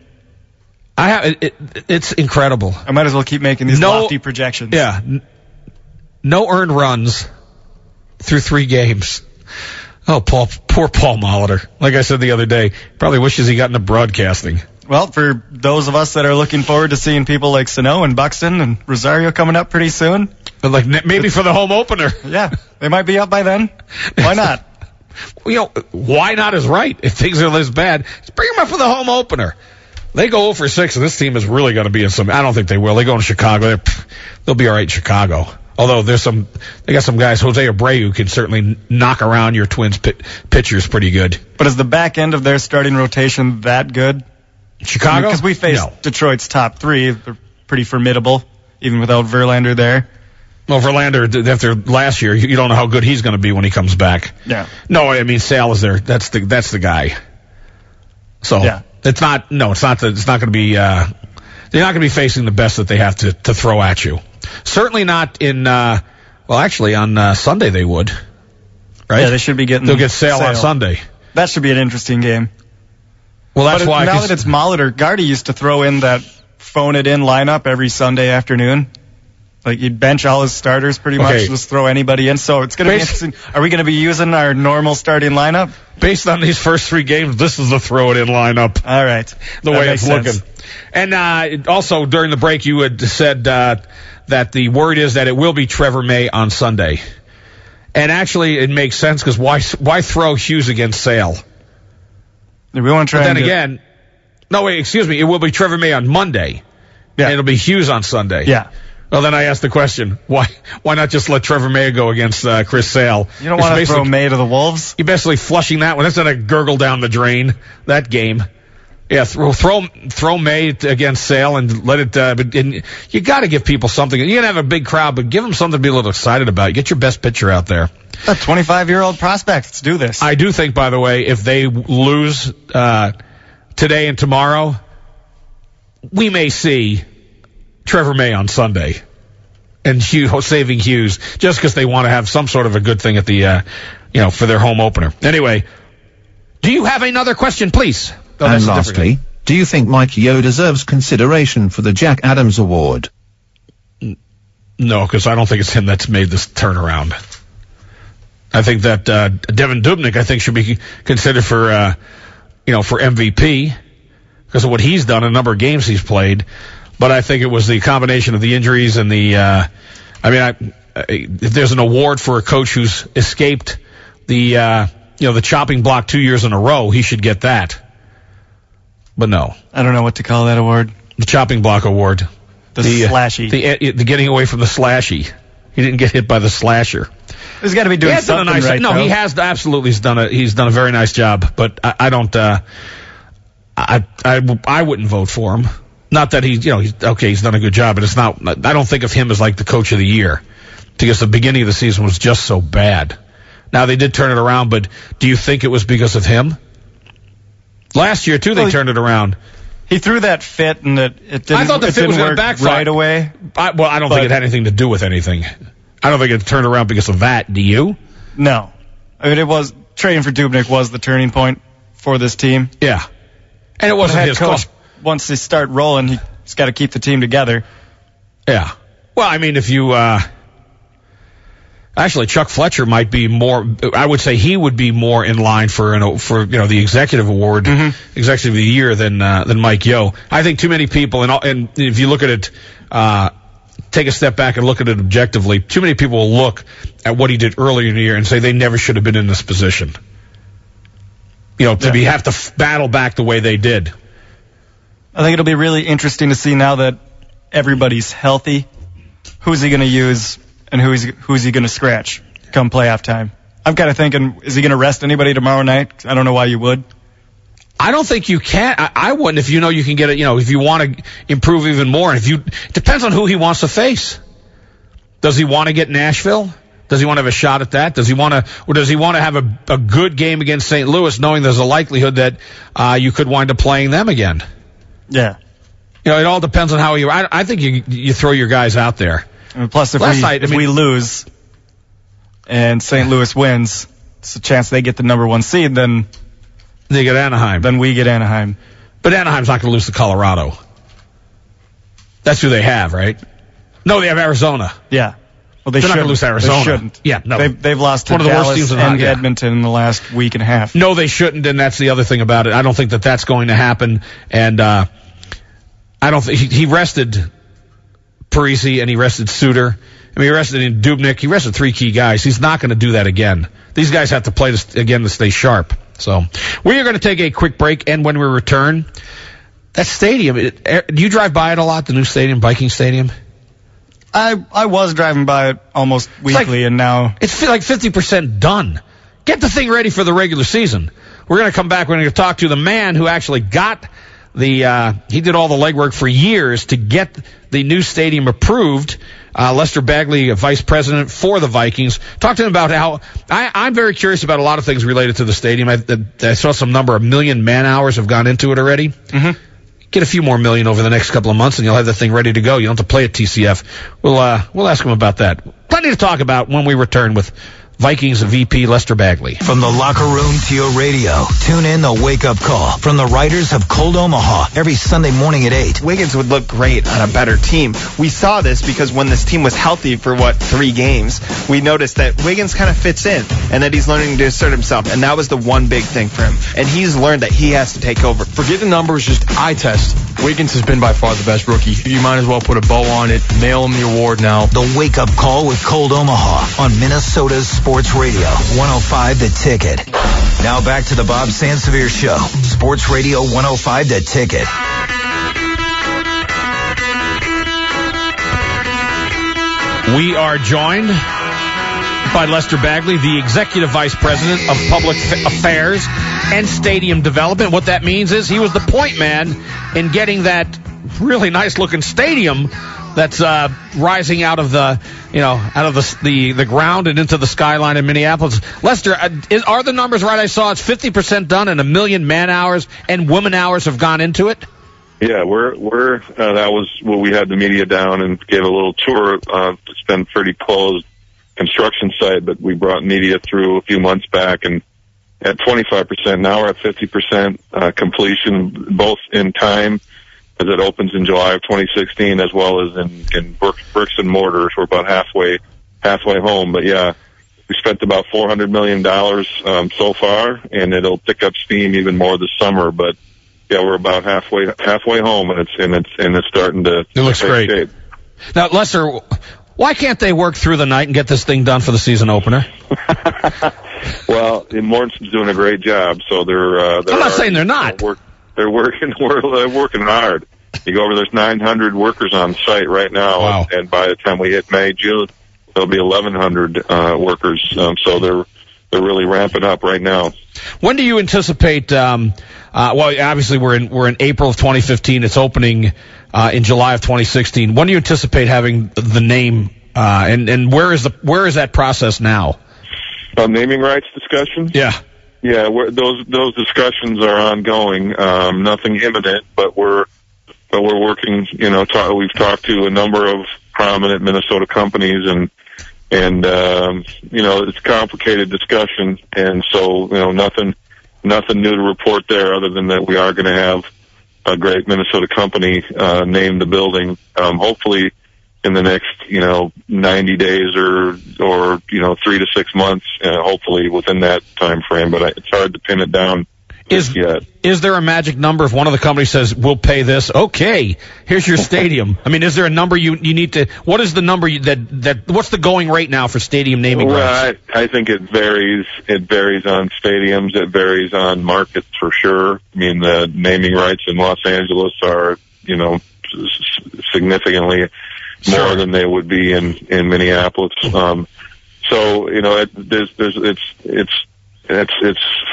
I have it, it, It's incredible. I might as well keep making these no, lofty projections. Yeah. N- no earned runs through three games. Oh, Paul, poor Paul Molitor. Like I said the other day, probably wishes he got into broadcasting. Well, for those of us that are looking forward to seeing people like Sano and Buxton and Rosario coming up pretty soon. But like maybe for the home opener. Yeah, they might be up by then. Why not? You know, why not is right. If things are this bad, just bring them up for the home opener. They go oh for six, and this team is really going to be in some. I don't think they will. They go in Chicago. They're, they'll be all right in Chicago. Although there's some, they got some guys. Jose Abreu can certainly knock around your Twins pit, pitchers pretty good. But is the back end of their starting rotation that good? Chicago? Because I mean, we faced no. Detroit's top three. They're pretty formidable, even without Verlander there. Well, Verlander, after last year, you don't know how good he's going to be when he comes back. Yeah. No, I mean, Sale is there. That's the that's the guy. So yeah. it's not. No, it's not. The, it's not going to be. Uh, they're not going to be facing the best that they have to to throw at you. Certainly not in. Uh, well, actually, on uh, Sunday they would. Right? Yeah, they should be getting. They'll get Sale, Sale on Sunday. That should be an interesting game. Well, that's but why. Now that it's Molitor, Gardy used to throw in that phone it in lineup every Sunday afternoon. Like, you'd bench all his starters pretty much, okay. just throw anybody in. So it's going to be interesting. Are we going to be using our normal starting lineup? Based on these first three games, this is the throw-it-in lineup. All right. The that way it's sense. looking. And uh, also, during the break, you had said uh, that the word is that it will be Trevor May on Sunday. And actually, it makes sense, because why why throw Hughes against Sale? We want to try But then and again, get... no, wait, excuse me, it will be Trevor May on Monday. Yeah. And it'll be Hughes on Sunday. Yeah. Well, then I asked the question, why why not just let Trevor May go against uh, Chris Sale? You don't want to throw May to the Wolves? You're basically flushing that one. That's not a gurgle down the drain, that game. Yeah, throw throw, throw May against Sale and let it. Uh, and you got to give people something. You're going to have a big crowd, but give them something to be a little excited about. Get your best pitcher out there. A twenty-five-year-old prospect. Let's do this. I do think, by the way, if they lose uh, today and tomorrow, we may see Trevor May on Sunday and Hugh, saving Hughes just because they want to have some sort of a good thing at the, uh, you know, for their home opener. Anyway, do you have another question, please? Oh, and lastly, do you think Mike Yeo deserves consideration for the Jack Adams Award? No, because I don't think it's him that's made this turnaround. I think that uh, Devin Dubnyk, I think, should be considered for, uh, you know, for M V P because of what he's done, a number of games he's played. But I think it was the combination of the injuries and the, uh, I mean, I, if there's an award for a coach who's escaped the, uh, you know, the chopping block two years in a row, he should get that. But no. I don't know what to call that award. The chopping block award. The, the slashy. Uh, the, the getting away from the slashy. He didn't get hit by the slasher. He's got to be doing something nice, right. No, though. he has absolutely. He's done a he's done a very nice job. But I, I don't. Uh, I I I wouldn't vote for him. Not that he's you know he's okay. He's done a good job, but it's not. I don't think of him as like the coach of the year because the beginning of the season was just so bad. Now they did turn it around, but do you think it was because of him? Last year too, they well, turned it around. He threw that fit, and it, it didn't. I thought the it fit was going to backfire right away. I, well, I don't but, think it had anything to do with anything. I don't think it turned around because of that. Do you? No. I mean, it was trading for Dubnyk was the turning point for this team. Yeah, and it wasn't his coach. call. Once they start rolling, he's got to keep the team together. Yeah. Well, I mean, if you uh, actually Chuck Fletcher might be more. I would say he would be more in line for an for you know the executive award, mm-hmm. executive of the year than uh, than Mike Yeo. I think too many people, and and if you look at it. Uh, Take a step back and look at it objectively. Too many people will look at what he did earlier in the year and say they never should have been in this position. You know, to yeah. be have to f- battle back the way they did. I think it'll be really interesting to see now that everybody's healthy. Who's he going to use and who's who's he going to scratch come playoff time? I'm kind of thinking, is he going to rest anybody tomorrow night? I don't know why you would. I don't think you can. I, I wouldn't if you know you can get it. You know, if you want to improve even more, and if you, it depends on who he wants to face. Does he want to get Nashville? Does he want to have a shot at that? Does he want to, or does he want to have a, a good game against Saint Louis, knowing there's a likelihood that uh, you could wind up playing them again? Yeah. You know, it all depends on how you. I, I think you you throw your guys out there. And plus, if Last we night, I if mean, we lose and Saint Louis wins, it's a chance they get the number one seed. Then they get Anaheim. Then we get Anaheim. But Anaheim's not going to lose to Colorado. That's who they have, right? No, they have Arizona. Yeah. Well, they They're not going shouldn't. to lose Arizona. They shouldn't. Yeah, no. They've, they've lost to One of the worst Dallas teams in and the- yeah. Edmonton in the last week and a half. No, they shouldn't, and that's the other thing about it. I don't think that that's going to happen. And uh, I don't think he, he rested Parisi and he rested Suter. I mean, he rested in Dubnyk. He rested three key guys. He's not going to do that again. These guys have to play this, again to stay sharp. So we are going to take a quick break, and when we return, that stadium, it, do you drive by it a lot, the new stadium, Viking Stadium? I I was driving by it almost weekly, like, and now it's like fifty percent done. Get the thing ready for the regular season. We're going to come back. We're going to talk to the man who actually got the, uh, he did all the legwork for years to get the new stadium approved. Uh, Lester Bagley, a vice president for the Vikings. Talk to him about how, I, I'm very curious about a lot of things related to the stadium. I, I saw some number of million man hours have gone into it already. Mm-hmm. Get a few more million over the next couple of months, and you'll have the thing ready to go. You don't have to play at T C F. We'll uh, we'll ask him about that. Plenty to talk about when we return with Vikings V P Lester Bagley. From the locker room to your radio, tune in the Wake Up Call from the writers of Cold Omaha every Sunday morning at eight. Wiggins would look great on a better team. We saw this because when this team was healthy for, what, three games, we noticed that Wiggins kind of fits in and that he's learning to assert himself, and that was the one big thing for him. And he's learned that he has to take over. Forget the numbers, just eye test. Wiggins has been by far the best rookie. You might as well put a bow on it, mail him the award now. The Wake Up Call with Cold Omaha on Minnesota's Sports Radio, one oh five The Ticket. Now back to the Bob Sansevier Show, Sports Radio one oh five The Ticket. We are joined by Lester Bagley, the Executive Vice President of Public Affairs and Stadium Development. What that means is he was the point man in getting that really nice-looking stadium that's uh, rising out of the, you know, out of the, the the ground and into the skyline in Minneapolis. Lester, uh, is, are the numbers right? I saw it's fifty percent done, and a million man hours and woman hours have gone into it. Yeah, we're we're uh, that was what we had the media down and gave a little tour. Uh, it's been pretty closed construction site, but we brought media through a few months back, and at twenty-five percent now we're at fifty percent uh, completion, both in time as it opens in July of twenty sixteen, as well as in in bricks, bricks and mortars. We're about halfway halfway home, but yeah, we spent about four hundred million dollars um, so far, and it'll pick up steam even more this summer, but. Yeah, we're about halfway halfway home, and it's and it's and it's starting to. It looks great. Shape. Now, Lester, why can't they work through the night and get this thing done for the season opener? Well, Morrison's doing a great job, so they're. Uh, they're I'm not already, saying they're not. They're, work, they're working. They're working hard. You go over. There's nine hundred workers on site right now, wow. and, and by the time we hit May, June, there'll be eleven hundred uh, workers. Um, so they're they're really ramping up right now. When do you anticipate? Um, uh, well, obviously we're in we're in April of twenty fifteen. It's opening uh, in July of twenty sixteen. When do you anticipate having the name? Uh, and and where is the where is that process now? Uh, naming rights discussions. Yeah, yeah. We're, those those discussions are ongoing. Um, nothing imminent, but we're but we're working. You know, talk, we've talked to a number of prominent Minnesota companies and. And, um, you know, it's a complicated discussion. And so, you know, nothing, nothing new to report there other than that we are going to have a great Minnesota company, uh, name the building, um, hopefully in the next, you know, ninety days or, or, you know, three to six months, uh, hopefully within that time frame. But I, it's hard to pin it down. Is, yet. Is there a magic number if one of the companies says, we'll pay this? Okay, here's your stadium. I mean, is there a number you, you need to, what is the number you, that, that, what's the going rate now for stadium naming well, rights? I, I think it varies. It varies on stadiums. It varies on markets for sure. I mean, the naming rights in Los Angeles are, you know, significantly Sure. more than they would be in, in Minneapolis. Um, so, you know, it, there's, there's, it's, it's, It's it's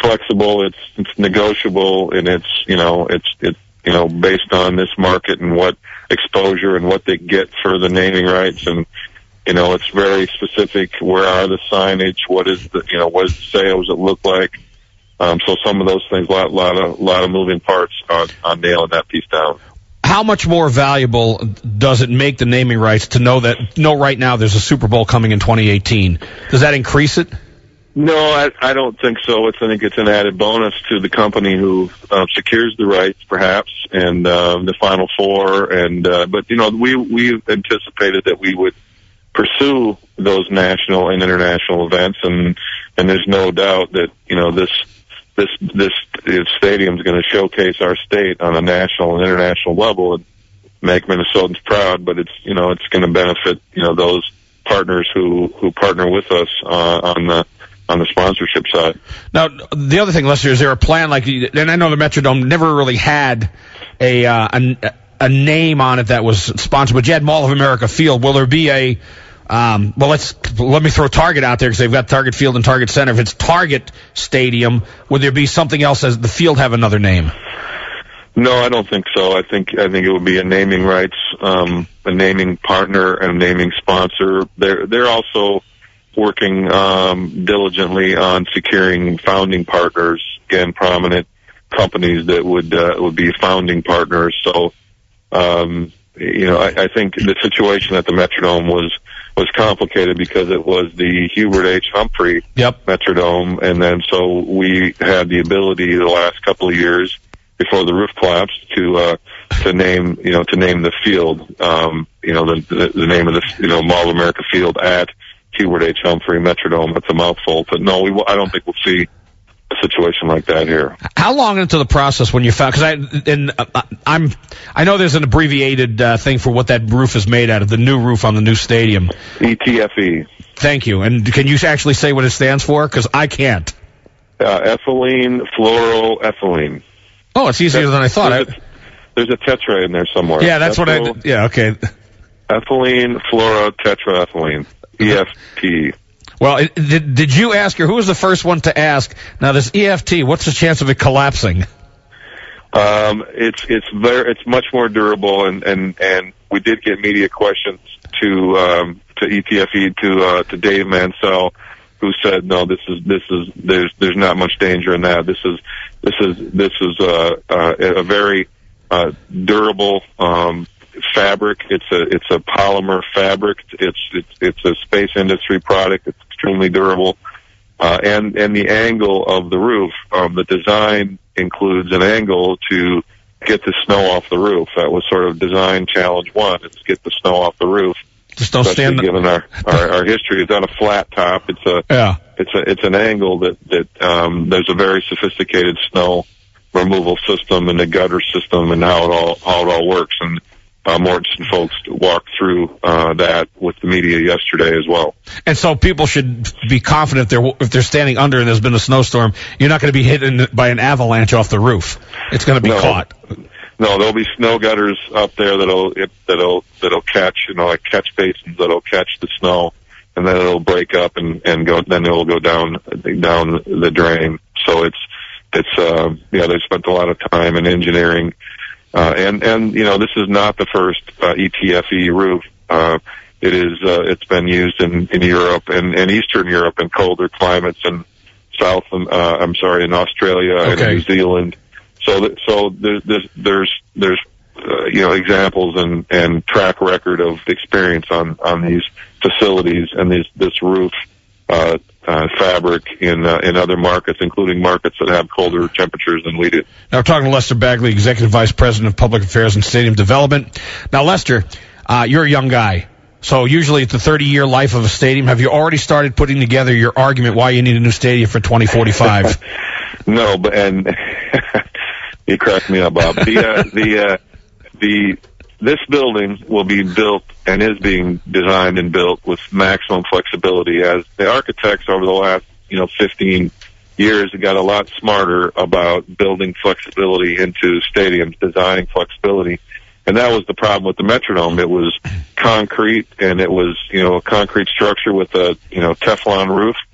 flexible, it's it's negotiable, and it's you know it's it's you know based on this market and what exposure and what they get for the naming rights, and you know it's very specific. Where are the signage? What is the you know what does the sales it look like? Um, so some of those things, a lot, lot of lot of moving parts on, on nailing that piece down. How much more valuable does it make the naming rights to know that know right now there's a Super Bowl coming in twenty eighteen? Does that increase it? No, I, I don't think so. It's, I think it's an added bonus to the company who uh, secures the rights, perhaps, and um, the Final Four. And uh, but you know, we we anticipated that we would pursue those national and international events, and and there's no doubt that you know this this this, this stadium is going to showcase our state on a national and international level and make Minnesotans proud. But it's you know it's going to benefit you know those partners who who partner with us uh, on the on the sponsorship side. Now, the other thing, Lester, is there a plan like, and I know the Metrodome never really had a, uh, a, a name on it that was sponsored, but you had Mall of America Field. Will there be a, um, well, let's, let me throw Target out there because they've got Target Field and Target Center. If it's Target Stadium, would there be something else? As the field have another name? No, I don't think so. I think, I think it would be a naming rights, um, a naming partner and a naming sponsor. They're, they're also working um, diligently on securing founding partners, again, prominent companies that would uh, would be founding partners. So, um, you know, I, I think the situation at the Metrodome was was complicated because it was the Hubert H. Humphrey yep. Metrodome, and then so we had the ability the last couple of years before the roof collapsed to uh, to name you know to name the field, um, you know, the, the the name of the you know Mall of America Field at Hubert H. Humphrey Metrodome. That's a mouthful, but no, we, I don't think we'll see a situation like that here. How long into the process when you found? Because I and uh, I'm I know there's an abbreviated uh, thing for what that roof is made out of. The new roof on the new stadium. E T F E. Thank you. And can you actually say what it stands for? Because I can't. Uh, ethylene fluoroethylene. Oh, it's easier that's, than I thought. There's, I, a, there's a tetra in there somewhere. Yeah, that's Ethyl, what I. Yeah, okay. Ethylene fluorotetraethylene. E F T. Well, it, did, did you ask her? Who was the first one to ask? Now, this E F T, what's the chance of it collapsing? Um, it's it's very it's much more durable, and, and, and we did get media questions to um, to E T F E to uh, to Dave Mansell, who said no, this is this is there's there's not much danger in that. This is this is this is uh, uh, a very uh, durable. Um, fabric. It's a it's a polymer fabric. It's it's it's a space industry product. It's extremely durable, uh, and and the angle of the roof. Um, the design includes an angle to get the snow off the roof. That was sort of design challenge one. Is get the snow off the roof. Just don't Especially stand. Given our, our our history, it's on a flat top. It's a yeah. It's a it's an angle that that um, there's a very sophisticated snow removal system and the gutter system and how it all how it all works. And Uh, Mortensen folks walked through uh, that with the media yesterday as well. And so people should be confident if they're if they're standing under and there's been a snowstorm, you're not going to be hit by an avalanche off the roof. It's going to be no, caught. No, there'll be snow gutters up there that'll it, that'll that'll catch you know like catch basins that'll catch the snow, and then it'll break up and and go then it'll go down down the drain. So it's it's uh, yeah they spent a lot of time in engineering. Uh, and, and, you know, this is not the first, uh, E T F E roof. Uh, it is, uh, it's been used in, in Europe and, and Eastern Europe in colder climates and South, uh, I'm sorry, in Australia okay. and New Zealand. So, that, so there's, there's, there's, there's, uh, you know, examples and, and track record of experience on, on these facilities and these, this roof, uh, Uh, fabric in uh, in other markets, including markets that have colder temperatures than we do. Now we're talking to Lester Bagley, Executive Vice President of Public Affairs and Stadium Development. Now, Lester, uh, you're a young guy, so usually it's the thirty-year life of a stadium. Have you already started putting together your argument why you need a new stadium for twenty forty-five? No, but and you cracked me up, Bob. The uh, the uh, the this building will be built and is being designed and built with maximum flexibility. As the architects over the last, you know, fifteen years have got a lot smarter about building flexibility into stadiums, designing flexibility. And that was the problem with the Metrodome. It was concrete and it was, you know, a concrete structure with a, you know, Teflon roof.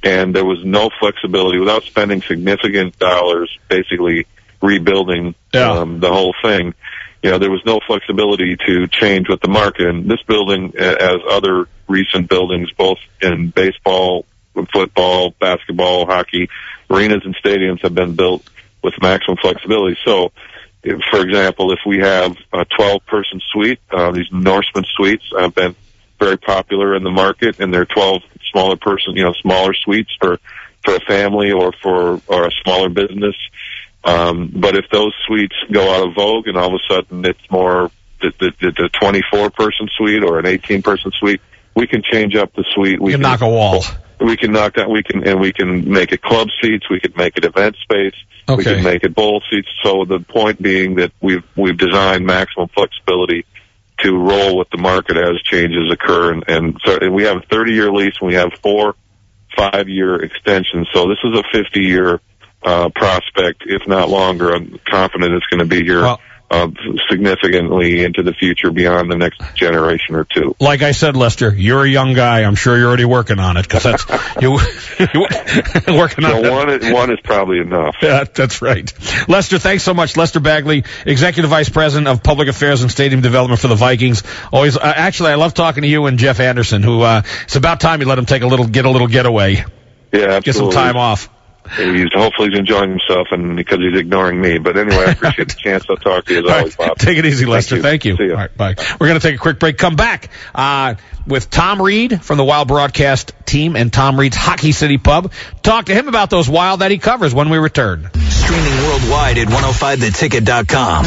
and there was no flexibility without spending significant dollars, basically rebuilding yeah. um, the whole thing. You know, there was no flexibility to change with the market. And this building, as other recent buildings, both in baseball, football, basketball, hockey, arenas and stadiums have been built with maximum flexibility. So, if, for example, if we have a twelve-person suite, uh, these Norseman suites have been very popular in the market, and they're twelve smaller person, you know, smaller suites for for a family or for or a smaller business. Um, but if those suites go out of vogue and all of a sudden it's more the, the, the twenty-four person suite or an eighteen person suite, we can change up the suite. We you can, can knock a wall. We can knock that. We can and we can make it club seats. We can make it event space. Okay. We can make it bowl seats. So the point being that we've we've designed maximum flexibility to roll with the market as changes occur. And, and so and we have a thirty year lease and we have four five year extensions. So this is a fifty year Uh, prospect, if not longer. I'm confident it's going to be here well, uh, significantly into the future beyond the next generation or two. Like I said, Lester, you're a young guy. I'm sure you're already working on it because that's you working on so it. One is, one is probably enough. Yeah, that's right. Lester, thanks so much. Lester Bagley, Executive Vice President of Public Affairs and Stadium Development for the Vikings. Always, uh, actually, I love talking to you and Jeff Anderson, who uh, it's about time you let him take a little, get a little getaway. Yeah, absolutely. Get some time off. He's hopefully he's enjoying himself, and because he's ignoring me. But anyway, I appreciate the chance. I'll talk to you as All always, right. Bob. Take it easy, Lester. Thank you. Thank you. See you. All right, bye. We're going to take a quick break. Come back uh, with Tom Reed from the Wild Broadcast Team and Tom Reed's Hockey City Pub. Talk to him about those Wild that he covers when we return. Streaming worldwide at one oh five the ticket dot com.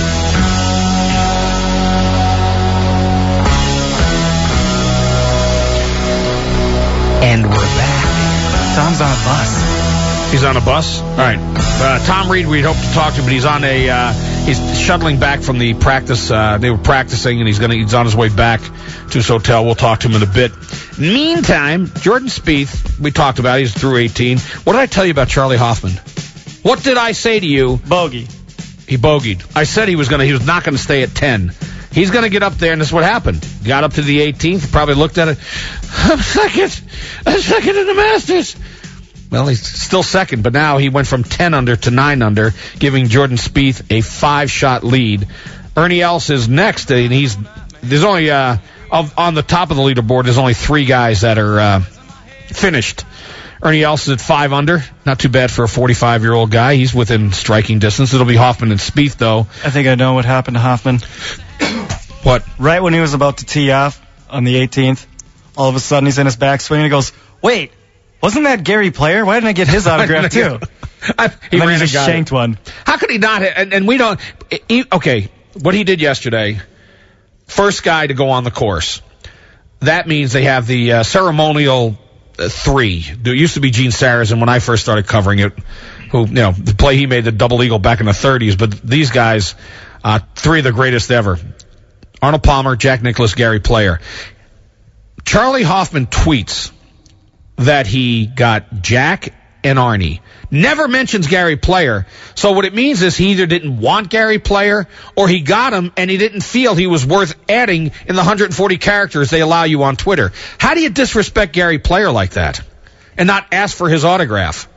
And we're back. Tom's on a bus. He's on a bus? All right. Uh, Tom Reed, we'd hope to talk to, but he's on a, uh, he's shuttling back from the practice. Uh, they were practicing, and he's going to, he's on his way back to his hotel. We'll talk to him in a bit. Meantime, Jordan Spieth, we talked about, he's through eighteen. What did I tell you about Charlie Hoffman? What did I say to you? Bogey. He bogeyed. I said he was going to, he was not going to stay at ten. He's going to get up there, and this is what happened. Got up to the eighteenth, probably looked at it. I'm second. I'm second in the Masters. Well, he's still second, but now he went from ten under to nine under, giving Jordan Spieth a five-shot lead. Ernie Els is next, and he's there's only uh, of, on the top of the leaderboard. There's only three guys that are uh, finished. Ernie Els is at five under, not too bad for a forty-five-year-old guy. He's within striking distance. It'll be Hoffman and Spieth, though. I think I know what happened to Hoffman. What? Right when he was about to tee off on the eighteenth, all of a sudden he's in his backswing and he goes, "Wait. Wasn't that Gary Player? Why didn't I get his autograph too?" I, he and then ran he just shanked it. one. How could he not? And, and we don't. He, okay, what he did yesterday, first guy to go on the course. That means they have the uh, ceremonial uh, three. There used to be Gene Sarazen when I first started covering it, who, you know, the play he made, the double eagle back in the thirties. But these guys, uh, three of the greatest ever. Arnold Palmer, Jack Nicklaus, Gary Player. Charlie Hoffman tweets that he got Jack and Arnie. Never mentions Gary Player. So what it means is he either didn't want Gary Player or he got him and he didn't feel he was worth adding in the one hundred forty characters they allow you on Twitter. How do you disrespect Gary Player like that and not ask for his autograph?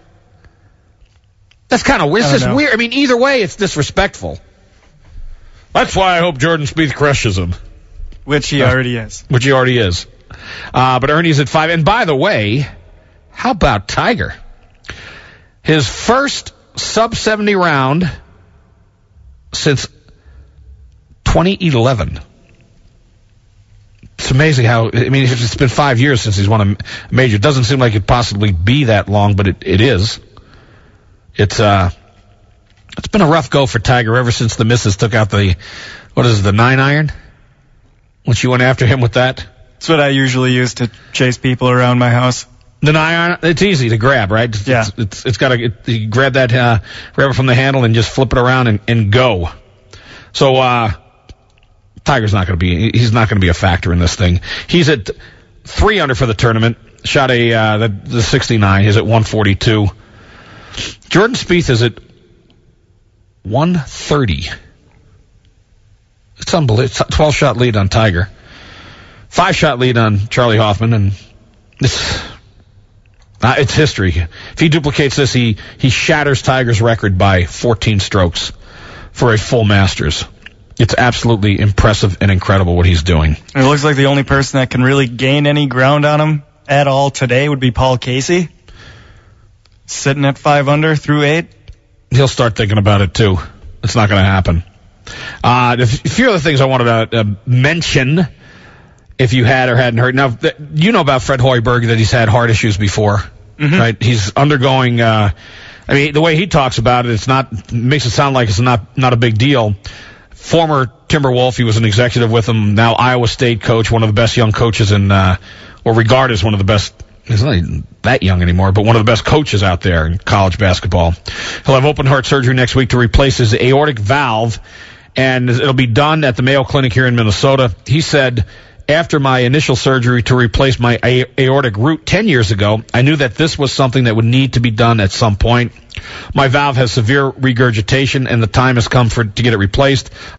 That's kind of weird. It's just weird. I mean, either way, it's disrespectful. That's why I hope Jordan Spieth crushes him. Which he uh, already is. Which he already is. Uh, but Ernie's at five. And by the way, how about Tiger? His first sub seventy round since twenty eleven. It's amazing how, I mean, it's been five years since he's won a major. It doesn't seem like it possibly be that long, but it, it is. It's, uh, it's been a rough go for Tiger ever since the missus took out the, what is it, the nine iron? When she went after him with that? That's what I usually use to chase people around my house. The nine iron, it's easy to grab, right? It's, yeah. It's, it's, it's got to, it, you grab that, uh, grab it from the handle and just flip it around and, and go. So, uh, Tiger's not going to be, he's not going to be a factor in this thing. He's at three under for the tournament. Shot a, uh, the, the sixty-nine. He's at one forty-two. Jordan Spieth is at one thirty. It's unbelievable. It's a twelve-shot lead on Tiger. Five-shot lead on Charlie Hoffman, and this Uh, it's history. If he duplicates this, he, he shatters Tiger's record by fourteen strokes for a full Masters. It's absolutely impressive and incredible what he's doing. It looks like the only person that can really gain any ground on him at all today would be Paul Casey. Sitting at five under through eight. He'll start thinking about it, too. It's not going to happen. Uh, a few other things I wanted to uh, mention, if you had or hadn't heard. Now, th- you know about Fred Hoiberg, that he's had heart issues before, mm-hmm. right? He's undergoing, uh, I mean, the way he talks about it, it's not, makes it sound like it's not, not a big deal. Former Timberwolf, he was an executive with him, now Iowa State coach, one of the best young coaches in, uh, or regarded as one of the best, he's not even that young anymore, but one of the best coaches out there in college basketball. He'll have open heart surgery next week to replace his aortic valve, and it'll be done at the Mayo Clinic here in Minnesota. He said, after my initial surgery to replace my a- aortic root ten years ago, I knew that this was something that would need to be done at some point. My valve has severe regurgitation, and the time has come for to get it replaced.